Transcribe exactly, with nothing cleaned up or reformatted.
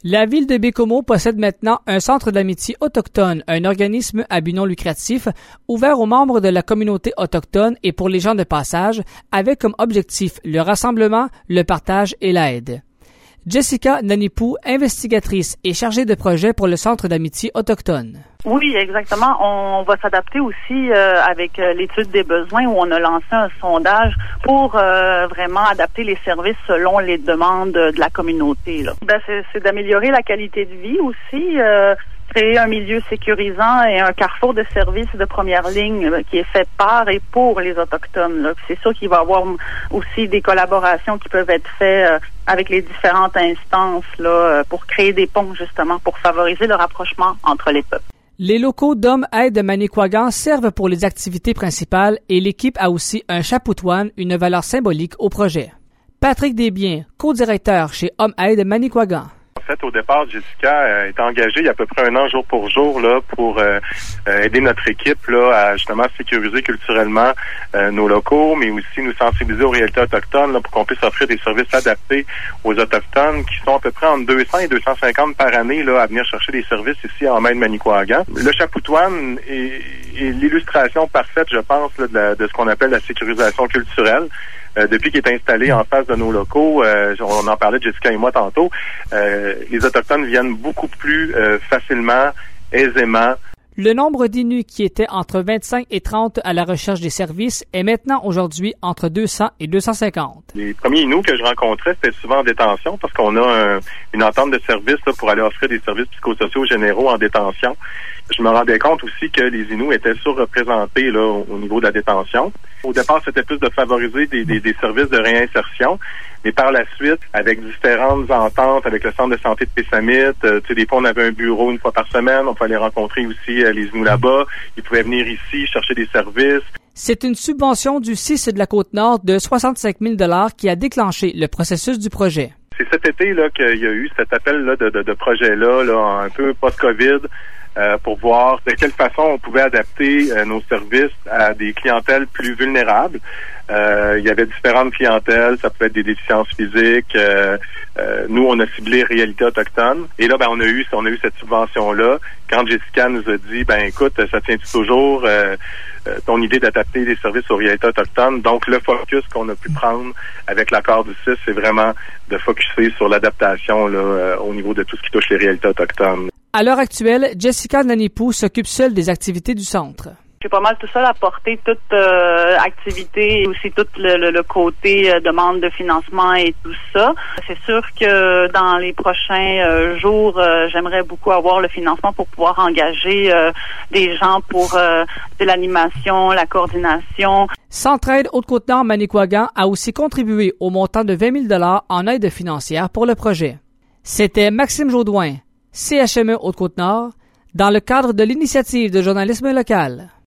La ville de Baie-Comeau possède maintenant un centre d'amitié autochtone, un organisme à but non lucratif ouvert aux membres de la communauté autochtone et pour les gens de passage, avec comme objectif le rassemblement, le partage et l'aide. Jessica Nanipou, investigatrice et chargée de projet pour le centre d'amitié autochtone. Oui, exactement. On va s'adapter aussi euh, avec euh, l'étude des besoins où on a lancé un sondage pour euh, vraiment adapter les services selon les demandes de la communauté. Là. Ben, c'est, c'est d'améliorer la qualité de vie aussi, euh, créer un milieu sécurisant et un carrefour de services de première ligne euh, qui est fait par et pour les Autochtones. Là. C'est sûr qu'il va y avoir aussi des collaborations qui peuvent être faites euh, avec les différentes instances là, euh, pour créer des ponts justement, pour favoriser le rapprochement entre les peuples. Les locaux d'Hommes Aide Manicouagan servent pour les activités principales et l'équipe a aussi un chapoutoine, une valeur symbolique au projet. Patrick Desbiens, co-directeur chez Hom Aide Manicouagan. En fait, au départ, Jessica euh, est engagée il y a à peu près un an, jour pour jour, là, pour euh, euh, aider notre équipe là, à justement sécuriser culturellement euh, nos locaux, mais aussi nous sensibiliser aux réalités autochtones là, pour qu'on puisse offrir des services adaptés aux Autochtones qui sont à peu près entre deux cents et deux cent cinquante par année là, à venir chercher des services ici à Hom Aide Manicouagan. Le chapoutoine est, est l'illustration parfaite, je pense, là, de, la, de ce qu'on appelle la sécurisation culturelle. Euh, depuis qu'il est installé en face de nos locaux, euh, on en parlait Jessica et moi tantôt, euh, les Autochtones viennent beaucoup plus euh, facilement, aisément. Le nombre d'Inuits qui était entre vingt-cinq et trente à la recherche des services est maintenant aujourd'hui entre deux cents et deux cent cinquante. Les premiers Inuits que je rencontrais, c'était souvent en détention parce qu'on a un, une entente de service là, pour aller offrir des services psychosociaux généraux en détention. Je me rendais compte aussi que les Inuits étaient surreprésentés là, au niveau de la détention. Au départ, c'était plus de favoriser des, des, des services de réinsertion. Mais par la suite, avec différentes ententes avec le centre de santé de Pessamit, euh, tu sais, des fois, on avait un bureau une fois par semaine. On pouvait aller rencontrer aussi euh, les Inuits là-bas. Ils pouvaient venir ici chercher des services. C'est une subvention du C I S de la Côte-Nord de soixante-cinq mille dollars qui a déclenché le processus du projet. C'est cet été là qu'il y a eu cet appel là, de, de, de projet-là, là, un peu post-COVID, euh, pour voir de quelle façon on pouvait adapter euh, nos services à des clientèles plus vulnérables. Euh, il y avait différentes clientèles, ça pouvait être des déficiences physiques. Euh, euh, nous, on a ciblé réalité autochtone. Et là, ben, on a eu, on a eu cette subvention-là. Quand Jessica nous a dit, ben, écoute, ça tient-tu toujours euh, euh, ton idée d'adapter les services aux réalités autochtones? Donc, le focus qu'on a pu prendre avec l'accord du C I S, c'est vraiment de focuser sur l'adaptation là, euh, au niveau de tout ce qui touche les réalités autochtones. À l'heure actuelle, Jessica Nanipou s'occupe seule des activités du centre. J'ai pas mal tout seul à porter toute euh, activité et aussi tout le, le, le côté euh, demande de financement et tout ça. C'est sûr que dans les prochains euh, jours, euh, j'aimerais beaucoup avoir le financement pour pouvoir engager euh, des gens pour euh, de l'animation, la coordination. Centraide Haute-Côte-Nord Manicouagan a aussi contribué au montant de vingt mille dollars en aide financière pour le projet. C'était Maxime Jaudoin, C H M E Haute-Côte-Nord, dans le cadre de l'initiative de journalisme local.